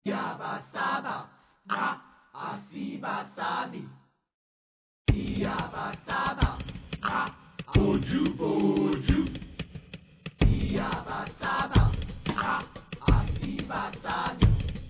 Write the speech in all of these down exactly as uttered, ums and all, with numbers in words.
Yabasaba, ah, asibasabi. Yabasaba, ah, oju oju. Yabasaba, ah, asibasabi.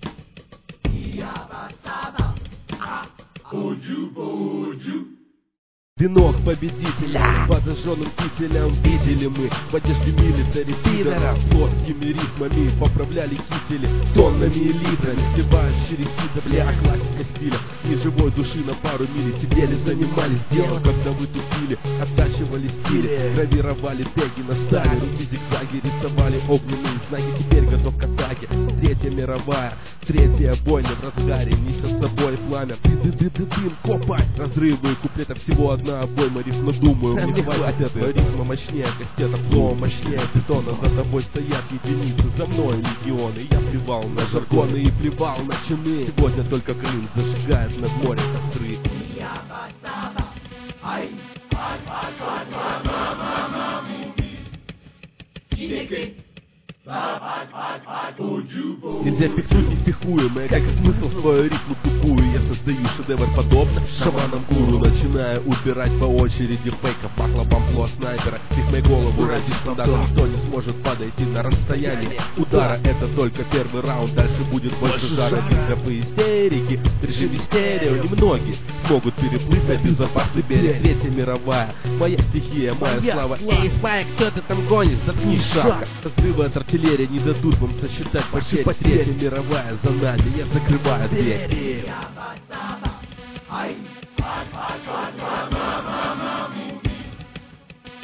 Yabasaba, ah, oju oju. Венок победителя, подожженным кителем видели мы в одежде милитари пидоров. Плоскими рифмами поправляли кители тоннами и литрами, сливают чересида, бля, классика стиля. Ни живой души на пару мили сидели, занимались делом, когда вы тупили, оттачивали стили, гравировали теги на стали, руки зигзаги, рисовали огненные знаки. Теперь готов к атаке, третья мировая, третья бойня в разгаре, несет с собой пламя. Ты-ты-ты-ты-дым, копать, разрывы куплетов всего одна обойма рифма, думаю, мне хватит этого рифма мощнее кастета, флоу мощнее бетона. За тобой стоят единицы, за мной легионы. Я плевал на жаргоны и плевал на чины. Сегодня только Крым зажигает над морем костры. Нельзя пихнуть непихуемое, как и смысл в твою ритму тупую. Я создаю шедевр подобно шаманам гуру, начиная убирать по очереди фейков. Пахло бомбло снайпера, их моей голову ради стандарта. Никто не сможет подойти на расстояние удара. Это только первый раунд, дальше будет больше жара. Битвы истерики, в режиме стерео. Немногие смогут переплыть на безопасный берег. Третья мировая, моя стихия, моя слава. Эй, Спайк, кто ты там гонишь? Заткнись, шаг. Разрывы от артиллерии не дадут вам сосчитать потери. Третья мировая за нами, я закрываю дверь.